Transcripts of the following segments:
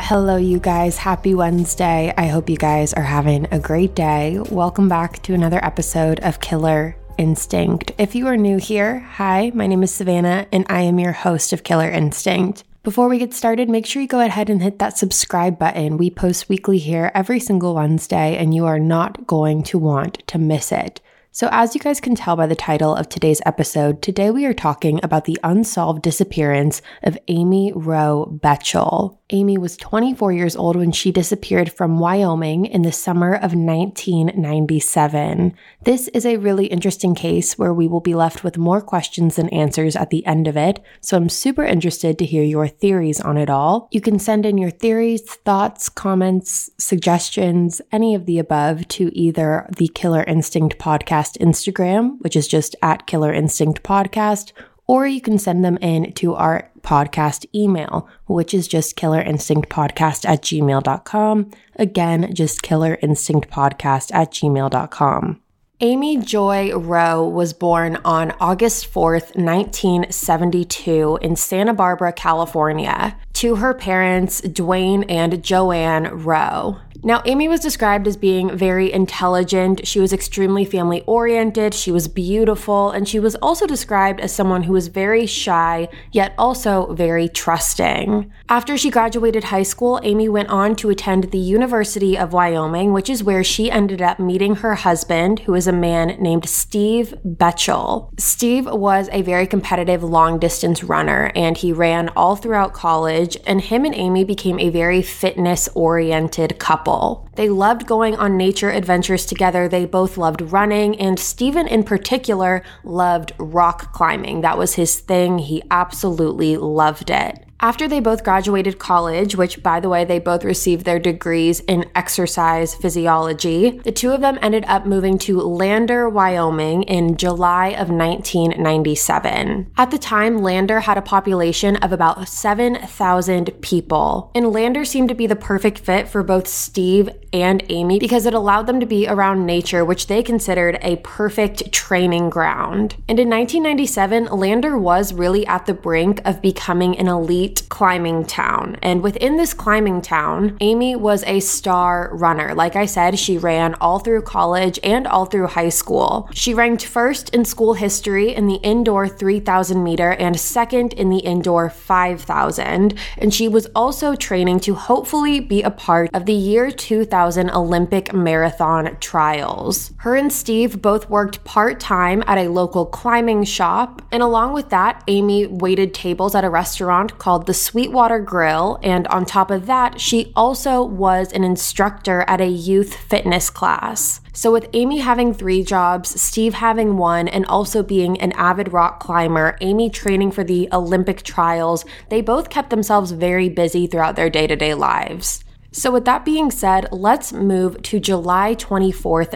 Hello, you guys. Happy Wednesday. I hope you guys are having a great day. Welcome back to another episode of Killer Instinct. If you are new here, hi, my name is Savannah, and I am your host of Killer Instinct. Before we get started, make sure you go ahead and hit that subscribe button. We post weekly here every single Wednesday, and you are not going to want to miss it. So as you guys can tell by the title of today's episode, today we are talking about the unsolved disappearance of Amy Roe Betchel. Amy was 24 years old when she disappeared from Wyoming in the summer of 1997. This is a really interesting case where we will be left with more questions than answers at the end of it, so I'm super interested to hear your theories on it all. You can send in your theories, thoughts, comments, suggestions, any of the above to either the Killer Instinct Podcast Instagram, which is just at Killer Instinct Podcast, or you can send them in to our podcast email, which is just killerinstinctpodcast@gmail.com. Again, just killerinstinctpodcast@gmail.com. Amy Joy Roe was born on August 4th, 1972 in Santa Barbara, California, to her parents, Dwayne and Joanne Roe. Now, Amy was described as being very intelligent. She was extremely family-oriented. She was beautiful. And she was also described as someone who was very shy, yet also very trusting. After she graduated high school, Amy went on to attend the University of Wyoming, which is where she ended up meeting her husband, who is a man named Steve Betchel. Steve was a very competitive long-distance runner, and he ran all throughout college, and him and Amy became a very fitness-oriented couple. They loved going on nature adventures together. They both loved running, and Steven in particular loved rock climbing. That was his thing. He absolutely loved it. After they both graduated college, which, by the way, they both received their degrees in exercise physiology, the two of them ended up moving to Lander, Wyoming in July of 1997. At the time, Lander had a population of about 7,000 people, and Lander seemed to be the perfect fit for both Steve and Amy because it allowed them to be around nature, which they considered a perfect training ground. And in 1997, Lander was really at the brink of becoming an elite climbing town. And within this climbing town, Amy was a star runner. Like I said, she ran all through college and all through high school. She ranked first in school history in the indoor 3,000 meter and second in the indoor 5,000. And she was also training to hopefully be a part of the year 2000 Olympic marathon trials. Her and Steve both worked part-time at a local climbing shop. And along with that, Amy waited tables at a restaurant called the Sweetwater Grill, and on top of that, she also was an instructor at a youth fitness class. So with Amy having 3 jobs, Steve having 1, and also being an avid rock climber, Amy training for the Olympic trials, they both kept themselves very busy throughout their day-to-day lives. So with that being said, let's move to July 24th,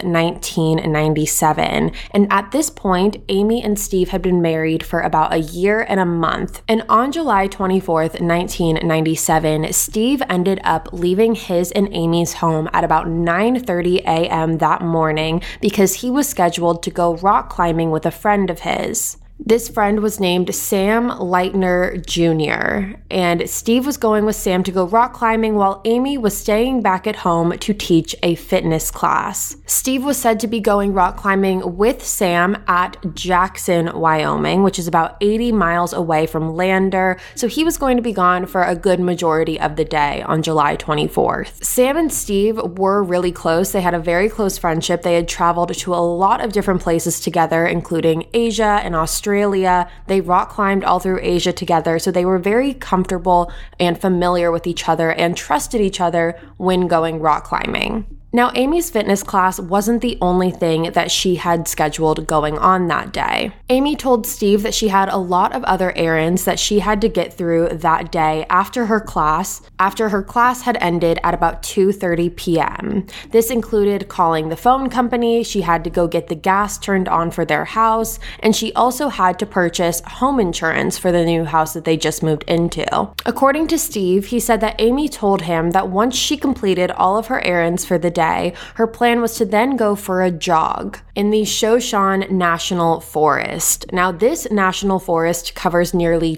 1997. And at this point, Amy and Steve had been married for about a year and a month. And on July 24th, 1997, Steve ended up leaving his and Amy's home at about 9:30 a.m. that morning because he was scheduled to go rock climbing with a friend of his. This friend was named Sam Leitner Jr., and Steve was going with Sam to go rock climbing while Amy was staying back at home to teach a fitness class. Steve was said to be going rock climbing with Sam at Jackson, Wyoming, which is about 80 miles away from Lander, so he was going to be gone for a good majority of the day on July 24th. Sam and Steve were really close. They had a very close friendship. They had traveled to a lot of different places together, including Asia and Australia. They rock climbed all through Asia together, so they were very comfortable and familiar with each other and trusted each other when going rock climbing. Now, Amy's fitness class wasn't the only thing that she had scheduled going on that day. Amy told Steve that she had a lot of other errands that she had to get through that day after her class had ended at about 2:30 p.m. This included calling the phone company, she had to go get the gas turned on for their house, and she also had to purchase home insurance for the new house that they just moved into. According to Steve, he said that Amy told him that once she completed all of her errands for the day, her plan was to then go for a jog in the Shoshone National Forest. Now, this national forest covers nearly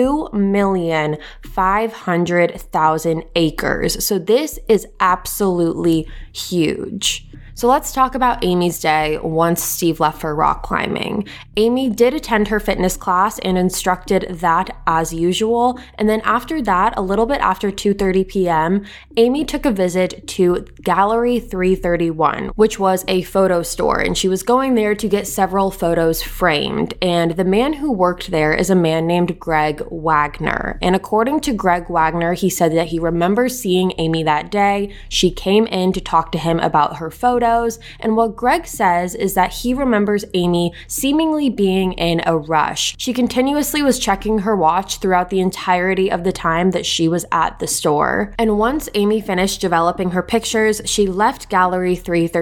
2,500,000 acres. So this is absolutely huge. So let's talk about Amy's day once Steve left for rock climbing. Amy did attend her fitness class and instructed that as usual. And then after that, a little bit after 2:30 p.m., Amy took a visit to Gallery 331, which was a photo store. And she was going there to get several photos framed. And the man who worked there is a man named Greg Wagner. And according to Greg Wagner, he said that he remembers seeing Amy that day. She came in to talk to him about her photos. And what Greg says is that he remembers Amy seemingly being in a rush. She continuously was checking her watch throughout the entirety of the time that she was at the store. And once Amy finished developing her pictures, she left Gallery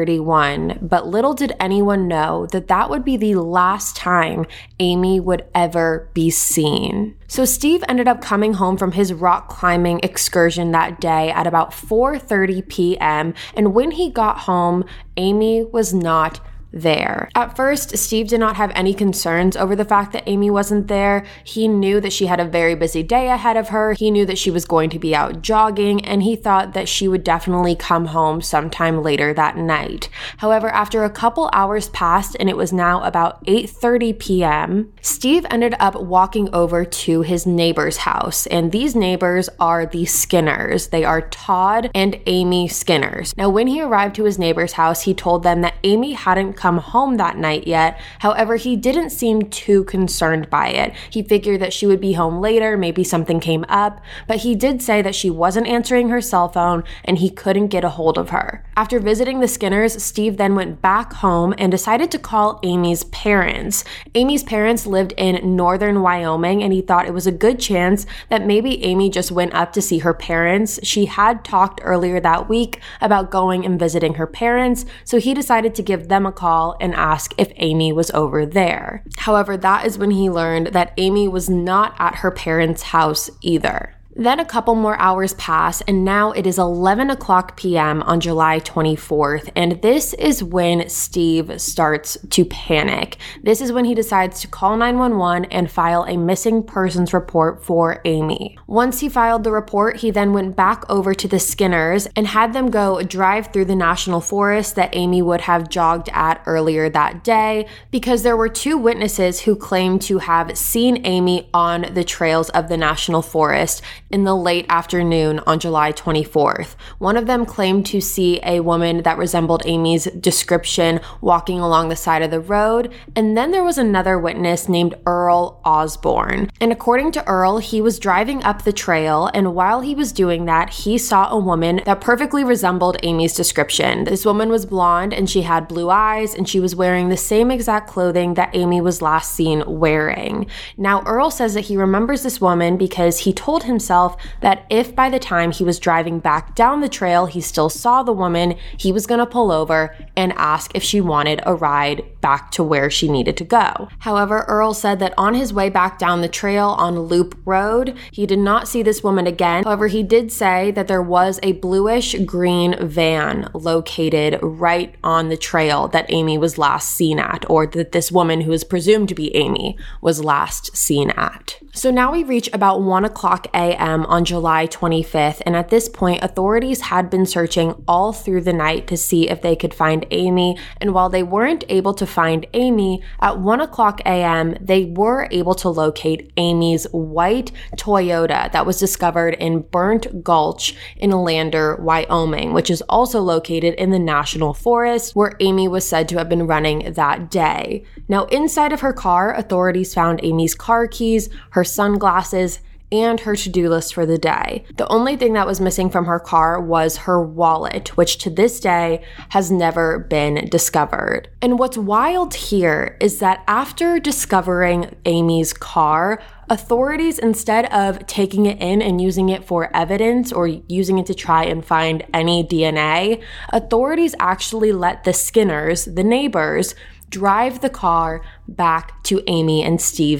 331. But little did anyone know that that would be the last time Amy would ever be seen. So Steve ended up coming home from his rock climbing excursion that day at about 4:30 p.m. And when he got home, Amy was not there. At first, Steve did not have any concerns over the fact that Amy wasn't there. He knew that she had a very busy day ahead of her. He knew that she was going to be out jogging, and he thought that she would definitely come home sometime later that night. However, after a couple hours passed and it was now about 8:30 p.m., Steve ended up walking over to his neighbor's house, and these neighbors are the Skinners. They are Todd and Amy Skinners. Now, when he arrived to his neighbor's house, he told them that Amy hadn't come home that night yet. However, he didn't seem too concerned by it. He figured that she would be home later, maybe something came up, but he did say that she wasn't answering her cell phone and he couldn't get a hold of her. After visiting the Skinners, Steve then went back home and decided to call Amy's parents. Amy's parents lived in northern Wyoming, and he thought it was a good chance that maybe Amy just went up to see her parents. She had talked earlier that week about going and visiting her parents, so he decided to give them a call and ask if Amy was over there. However, that is when he learned that Amy was not at her parents' house either. Then a couple more hours pass, and now it is 11 o'clock p.m. on July 24th, and this is when Steve starts to panic. This is when he decides to call 911 and file a missing persons report for Amy. Once he filed the report, he then went back over to the Skinners and had them go drive through the national forest that Amy would have jogged at earlier that day, because there were two witnesses who claimed to have seen Amy on the trails of the national forest in the late afternoon on July 24th. One of them claimed to see a woman that resembled Amy's description walking along the side of the road, and then there was another witness named Earl Osborne. And according to Earl, he was driving up the trail, and while he was doing that, he saw a woman that perfectly resembled Amy's description. This woman was blonde, and she had blue eyes, and she was wearing the same exact clothing that Amy was last seen wearing. Now, Earl says that he remembers this woman because he told himself that if by the time he was driving back down the trail he still saw the woman, he was going to pull over and ask if she wanted a ride back to where she needed to go. However, Earl said that on his way back down the trail on Loop Road, he did not see this woman again. However, he did say that there was a bluish-green van located right on the trail that Amy was last seen at, or that this woman who is presumed to be Amy was last seen at. So now we reach about 1 o'clock a.m. on July 25th, and at this point, authorities had been searching all through the night to see if they could find Amy, and while they weren't able to find Amy, at 1 o'clock a.m., they were able to locate Amy's white Toyota that was discovered in Burnt Gulch in Lander, Wyoming, which is also located in the National Forest, where Amy was said to have been running that day. Now, inside of her car, authorities found Amy's car keys, her sunglasses, and her to-do list for the day. The only thing that was missing from her car was her wallet, which to this day has never been discovered. And what's wild here is that after discovering Amy's car, authorities, instead of taking it in and using it for evidence or using it to try and find any DNA, authorities actually let the Skinners, the neighbors, drive the car back to Amy and Steve's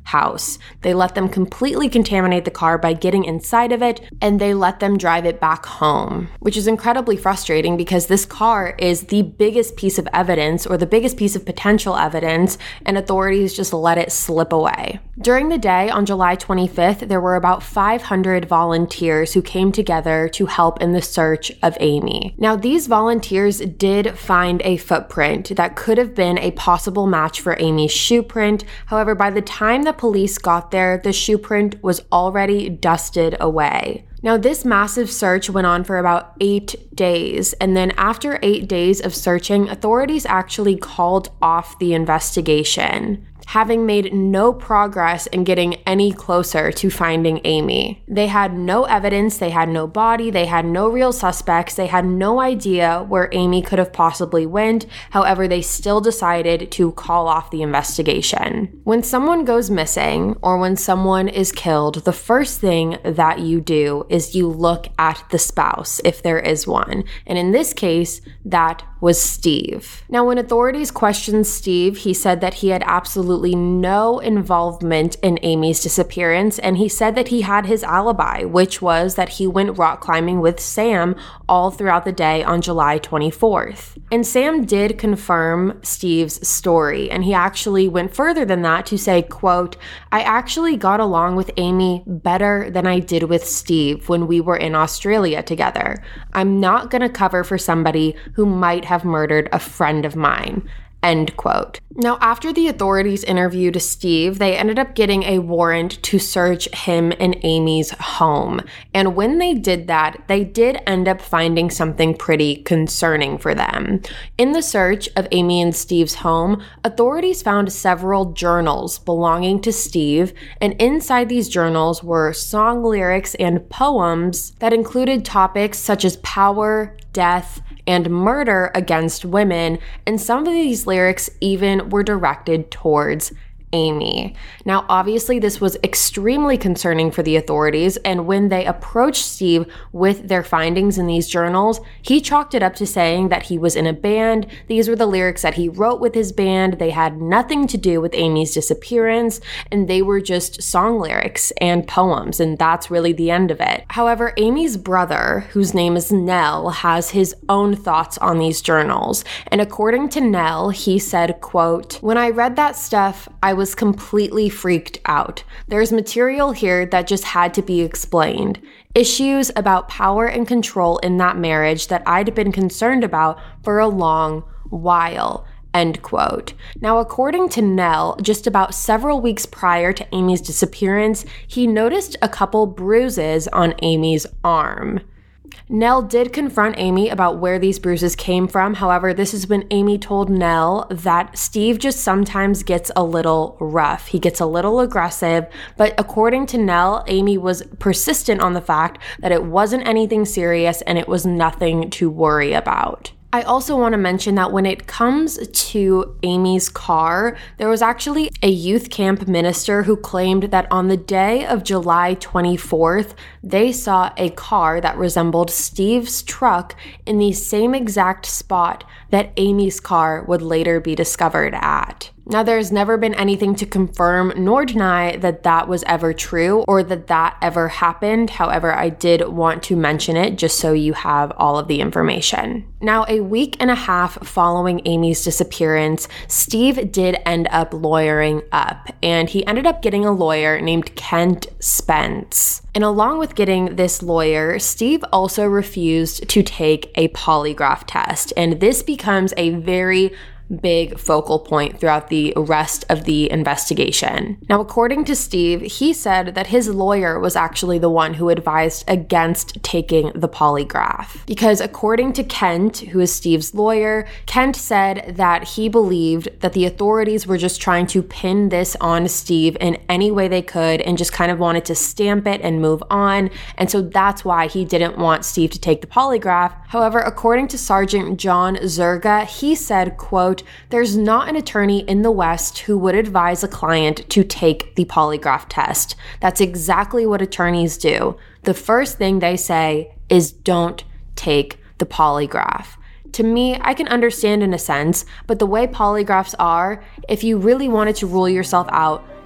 house. They let them completely contaminate the car by getting inside of it, and they let them drive it back home, which is incredibly frustrating because this car is the biggest piece of evidence or the biggest piece of potential evidence, and authorities just let it slip away. During the day on July 25th, there were about 500 volunteers who came together to help in the search of Amy. Now, these volunteers did find a footprint that could have been a possible match for Amy's shoe print. However, by the time the police got there, the shoe print was already dusted away. Now, this massive search went on for about 8 days, and then after 8 days of searching, authorities actually called off the investigation, having made no progress in getting any closer to finding Amy. They had no evidence, they had no body, they had no real suspects, they had no idea where Amy could have possibly went. However, they still decided to call off the investigation. When someone goes missing or when someone is killed, the first thing that you do is you look at the spouse, if there is one. And in this case, that was Steve. Now, when authorities questioned Steve, he said that he had absolutely no involvement in Amy's disappearance, and he said that he had his alibi, which was that he went rock climbing with Sam all throughout the day on July 24th. And Sam did confirm Steve's story, and he actually went further than that to say, quote, "I actually got along with Amy better than I did with Steve when we were in Australia together. I'm not gonna cover for somebody who might have murdered a friend of mine." End quote. Now, after the authorities interviewed Steve, they ended up getting a warrant to search him and Amy's home. And when they did that, they did end up finding something pretty concerning for them. In the search of Amy and Steve's home, authorities found several journals belonging to Steve, and inside these journals were song lyrics and poems that included topics such as power, death, and murder against women, and some of these lyrics even were directed towards Amy. Now, obviously, this was extremely concerning for the authorities, and when they approached Steve with their findings in these journals, he chalked it up to saying that he was in a band. These were the lyrics that he wrote with his band. They had nothing to do with Amy's disappearance, and they were just song lyrics and poems, and that's really the end of it. However, Amy's brother, whose name is Nell, has his own thoughts on these journals, and according to Nell, he said, quote, "When I read that stuff, I was completely freaked out. There's material here that just had to be explained. Issues about power and control in that marriage that I'd been concerned about for a long while." End quote. Now, according to Nell, just about several weeks prior to Amy's disappearance, he noticed a couple bruises on Amy's arm. Nell did confront Amy about where these bruises came from. However, this is when Amy told Nell that Steve just sometimes gets a little rough. He gets a little aggressive, but according to Nell, Amy was persistent on the fact that it wasn't anything serious and it was nothing to worry about. I also want to mention that when it comes to Amy's car, there was actually a youth camp minister who claimed that on the day of July 24th, they saw a car that resembled Steve's truck in the same exact spot that Amy's car would later be discovered at. Now, there's never been anything to confirm nor deny that that was ever true or that that ever happened. However, I did want to mention it just so you have all of the information. Now, a week and a half following Amy's disappearance, Steve did end up lawyering up, and he ended up getting a lawyer named Kent Spence. And along with getting this lawyer, Steve also refused to take a polygraph test, and this becomes a very big focal point throughout the rest of the investigation. Now, according to Steve, he said that his lawyer was actually the one who advised against taking the polygraph. Because according to Kent, who is Steve's lawyer, Kent said that he believed that the authorities were just trying to pin this on Steve in any way they could and just kind of wanted to stamp it and move on. And so that's why he didn't want Steve to take the polygraph. However, according to Sergeant John Zerga, he said, quote, "There's not an attorney in the West who would advise a client to take the polygraph test. That's exactly what attorneys do. The first thing they say is don't take the polygraph." To me, I can understand in a sense, but the way polygraphs are, if you really wanted to rule yourself out,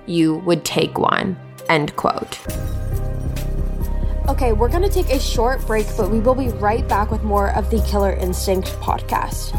you would take one, end quote. Okay, we're gonna take a short break, but we will be right back with more of the Killer Instinct podcast.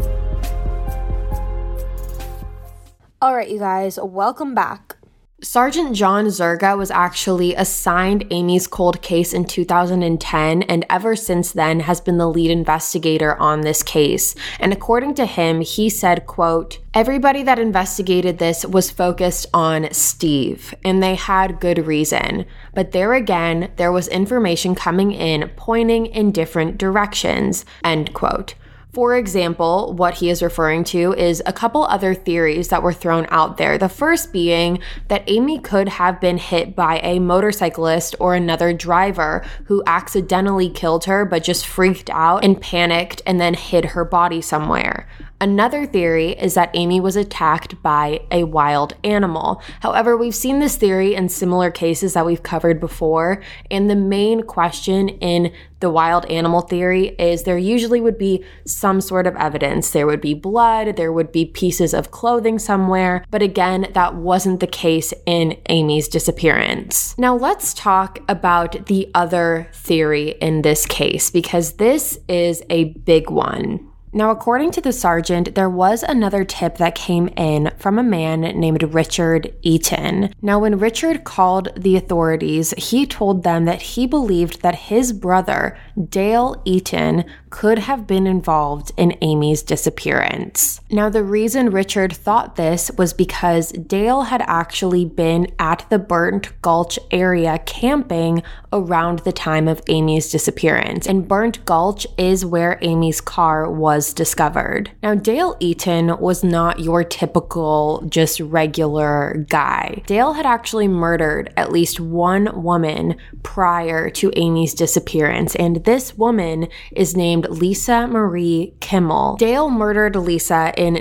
All right, you guys, welcome back. Sergeant John Zerga was actually assigned Amy's cold case in 2010, and ever since then has been the lead investigator on this case. And according to him, he said, quote, "Everybody that investigated this was focused on Steve, and they had good reason. But there again, there was information coming in pointing in different directions," end quote. For example, what he is referring to is a couple other theories that were thrown out there. The first being that Amy could have been hit by a motorcyclist or another driver who accidentally killed her but just freaked out and panicked and then hid her body somewhere. Another theory is that Amy was attacked by a wild animal. However, we've seen this theory in similar cases that we've covered before, and the main question in the wild animal theory is there usually would be some sort of evidence. There would be blood, there would be pieces of clothing somewhere, but again, that wasn't the case in Amy's disappearance. Now let's talk about the other theory in this case, because this is a big one. Now, according to the sergeant, there was another tip that came in from a man named Richard Eaton. Now, when Richard called the authorities, he told them that he believed that his brother, Dale Eaton, could have been involved in Amy's disappearance. Now, the reason Richard thought this was because Dale had actually been at the Burnt Gulch area camping around the time of Amy's disappearance, and Burnt Gulch is where Amy's car was discovered. Now, Dale Eaton was not your typical, just regular guy. Dale had actually murdered at least one woman prior to Amy's disappearance, and this woman is named Lisa Marie Kimmel. Dale murdered Lisa in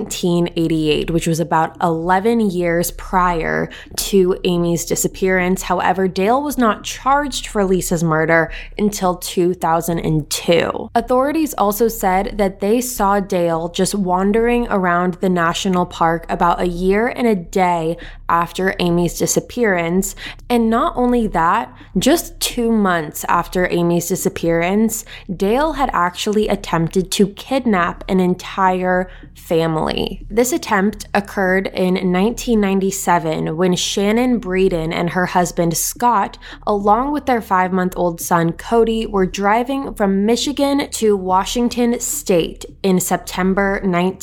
1988, which was about 11 years prior to Amy's disappearance. However, Dale was not charged for Lisa's murder until 2002. Authorities also said that they saw Dale just wandering around the national park about a year and a day after Amy's disappearance. And not only that, just 2 months after Amy's disappearance, Dale had actually attempted to kidnap an entire family. This attempt occurred in 1997 when Shannon Breeden and her husband Scott, along with their 5-month-old son Cody, were driving from Michigan to Washington State in September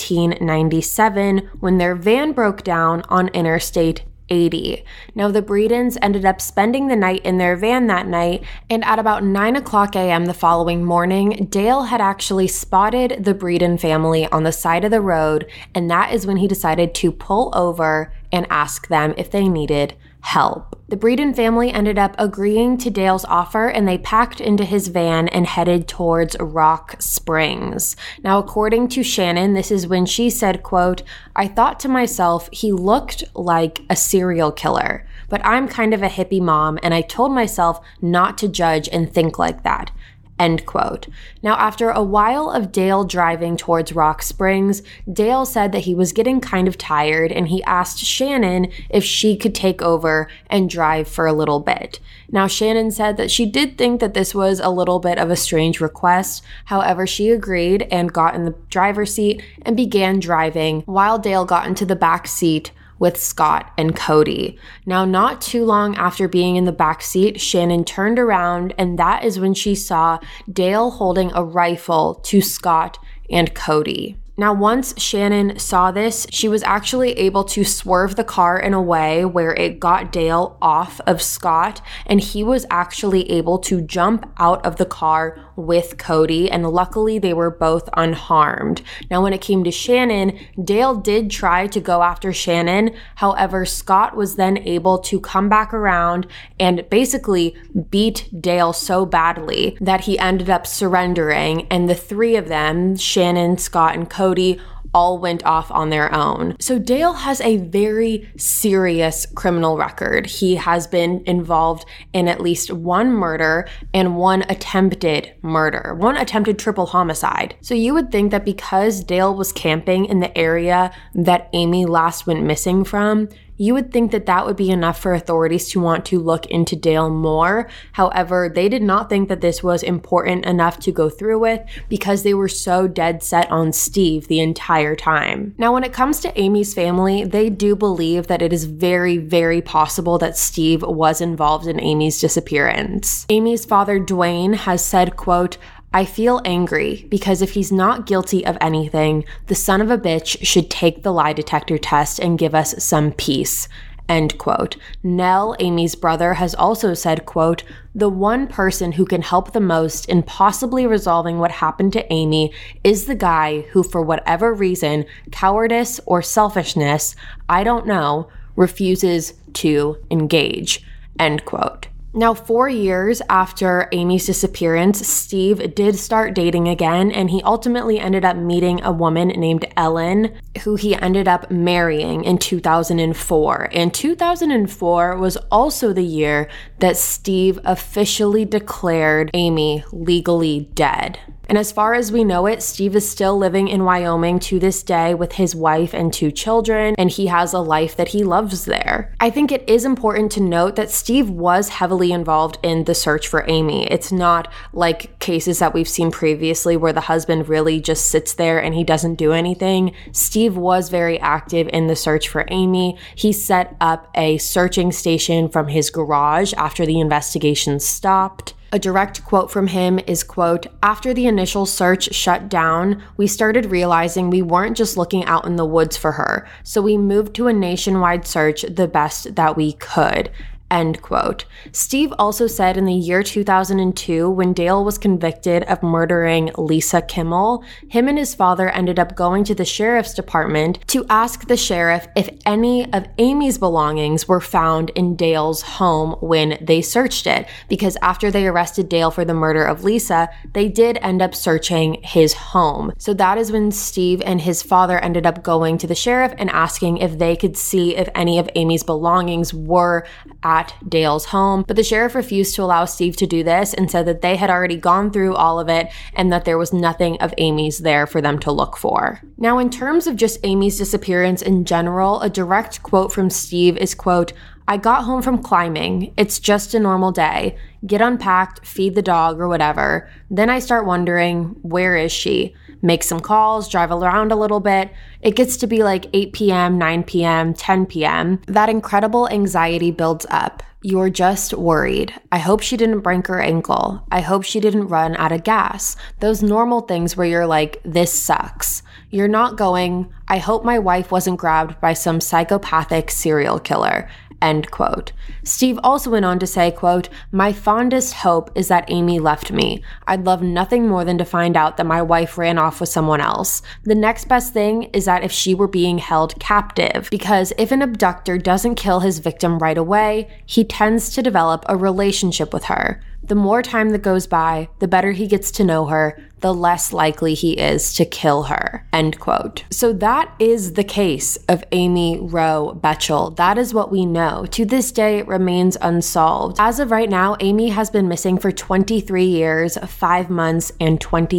1997 when their van broke down on Interstate 80. Now, the Breedens ended up spending the night in their van that night, and at about 9 o'clock a.m. the following morning, Dale had actually spotted the Breeden family on the side of the road, and that is when he decided to pull over and ask them if they needed help. The Breeden family ended up agreeing to Dale's offer, and they packed into his van and headed towards Rock Springs. Now, according to Shannon, this is when she said, quote, "I thought to myself, he looked like a serial killer, but I'm kind of a hippie mom, and I told myself not to judge and think like that." End quote. Now, after a while of Dale driving towards Rock Springs, Dale said that he was getting kind of tired, and he asked Shannon if she could take over and drive for a little bit. Now, Shannon said that she did think that this was a little bit of a strange request. However, she agreed and got in the driver's seat and began driving while Dale got into the back seat with Scott and Cody. Now, not too long after being in the back seat, Shannon turned around, and that is when she saw Dale holding a rifle to Scott and Cody. Now, once Shannon saw this, she was actually able to swerve the car in a way where it got Dale off of Scott, and he was actually able to jump out of the car with Cody, and luckily they were both unharmed. Now, when it came to Shannon, Dale did try to go after Shannon. However, Scott was then able to come back around and basically beat Dale so badly that he ended up surrendering, and the three of them, Shannon, Scott, and Cody, all went off on their own. So Dale has a very serious criminal record. He has been involved in at least one murder and one attempted murder, one attempted triple homicide. So you would think that because Dale was camping in the area that Amy last went missing from, You would think that that would be enough for authorities to want to look into Dale more. However, they did not think that this was important enough to go through with because they were so dead set on Steve the entire time. Now, when it comes to Amy's family, they do believe that it is very, very possible that Steve was involved in Amy's disappearance. Amy's father, Dwayne, has said, quote, "I feel angry because if he's not guilty of anything, the son of a bitch should take the lie detector test and give us some peace." End quote. Nell, Amy's brother, has also said, quote, "The one person who can help the most in possibly resolving what happened to Amy is the guy who, for whatever reason, cowardice or selfishness, I don't know, refuses to engage." End quote. Now, 4 years after Amy's disappearance, Steve did start dating again, and he ultimately ended up meeting a woman named Ellen, who he ended up marrying in 2004. And 2004 was also the year that Steve officially declared Amy legally dead. And as far as we know it, Steve is still living in Wyoming to this day with his wife and 2 children, and he has a life that he loves there. I think it is important to note that Steve was heavily involved in the search for Amy. It's not like cases that we've seen previously where the husband really just sits there and he doesn't do anything. Steve was very active in the search for Amy. He set up a searching station from his garage after the investigation stopped. A direct quote from him is, quote, "After the initial search shut down, we started realizing we weren't just looking out in the woods for her, so we moved to a nationwide search the best that we could." End quote. Steve also said in the year 2002, when Dale was convicted of murdering Lisa Kimmel, him and his father ended up going to the sheriff's department to ask the sheriff if any of Amy's belongings were found in Dale's home when they searched it, because after they arrested Dale for the murder of Lisa, they did end up searching his home. So that is when Steve and his father ended up going to the sheriff and asking if they could see if any of Amy's belongings were at Dale's home, but the sheriff refused to allow Steve to do this and said that they had already gone through all of it and that there was nothing of Amy's there for them to look for. Now, in terms of just Amy's disappearance in general, a direct quote from Steve is, quote, "I got home from climbing. It's just a normal day. Get unpacked, feed the dog or whatever. Then I start wondering, where is she? Make some calls, drive around a little bit. It gets to be like 8 p.m., 9 p.m., 10 p.m. That incredible anxiety builds up. You're just worried. I hope she didn't break her ankle. I hope she didn't run out of gas. Those normal things where you're like, this sucks. You're not going, I hope my wife wasn't grabbed by some psychopathic serial killer." End quote. Steve also went on to say, quote, "My fondest hope is that Amy left me. I'd love nothing more than to find out that my wife ran off with someone else. The next best thing is that if she were being held captive, because if an abductor doesn't kill his victim right away, he tends to develop a relationship with her. The more time that goes by, the better he gets to know her, the less likely he is to kill her." End quote. So that is the case of Amy Roe Betchel. That is what we know. To this day, it remains unsolved. As of right now, Amy has been missing for 23 years, 5 months, and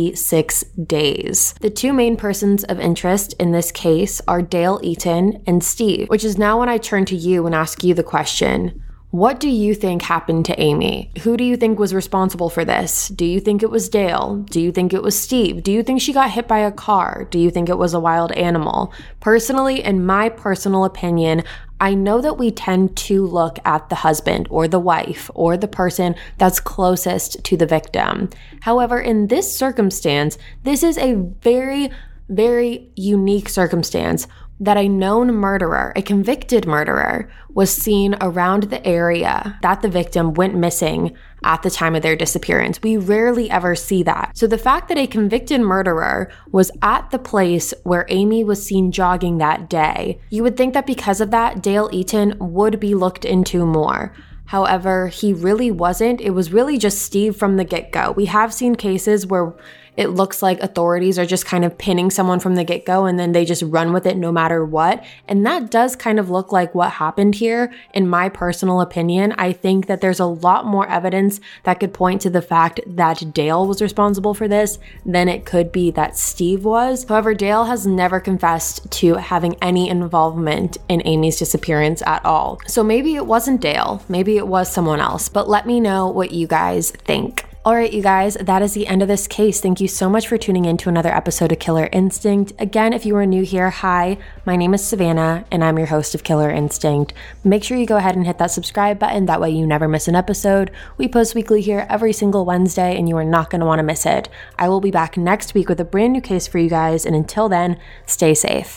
26 days. The 2 main persons of interest in this case are Dale Eaton and Steve, which is now when I turn to you and ask you the question, what do you think happened to Amy? Who do you think was responsible for this? Do you think it was Dale? Do you think it was Steve? Do you think she got hit by a car? Do you think it was a wild animal? Personally, in my personal opinion, I know that we tend to look at the husband or the wife or the person that's closest to the victim. However, in this circumstance, this is a very, very unique circumstance that a known murderer, a convicted murderer, was seen around the area that the victim went missing at the time of their disappearance. We rarely ever see that. So the fact that a convicted murderer was at the place where Amy was seen jogging that day, you would think that because of that, Dale Eaton would be looked into more. However, he really wasn't. It was really just Steve from the get-go. We have seen cases where it looks like authorities are just kind of pinning someone from the get-go and then they just run with it no matter what. And that does kind of look like what happened here. In my personal opinion, I think that there's a lot more evidence that could point to the fact that Dale was responsible for this than it could be that Steve was. However, Dale has never confessed to having any involvement in Amy's disappearance at all. So maybe it wasn't Dale, maybe it was someone else, but let me know what you guys think. All right, you guys, that is the end of this case. Thank you so much for tuning in to another episode of Killer Instinct. Again, if you are new here, hi, my name is Savannah, and I'm your host of Killer Instinct. Make sure you go ahead and hit that subscribe button. That way you never miss an episode. We post weekly here every single Wednesday, and you are not going to want to miss it. I will be back next week with a brand new case for you guys, and until then, stay safe.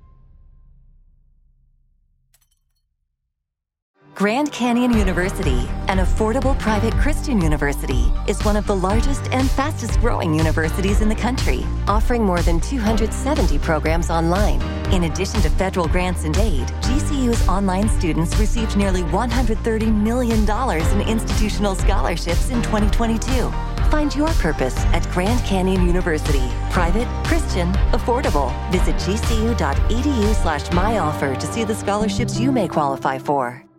Grand Canyon University, an affordable private Christian university, is one of the largest and fastest growing universities in the country, offering more than 270 programs online. In addition to federal grants and aid, GCU's online students received nearly $130 million in institutional scholarships in 2022. Find your purpose at Grand Canyon University. Private, Christian, affordable. Visit gcu.edu/myoffer to see the scholarships you may qualify for.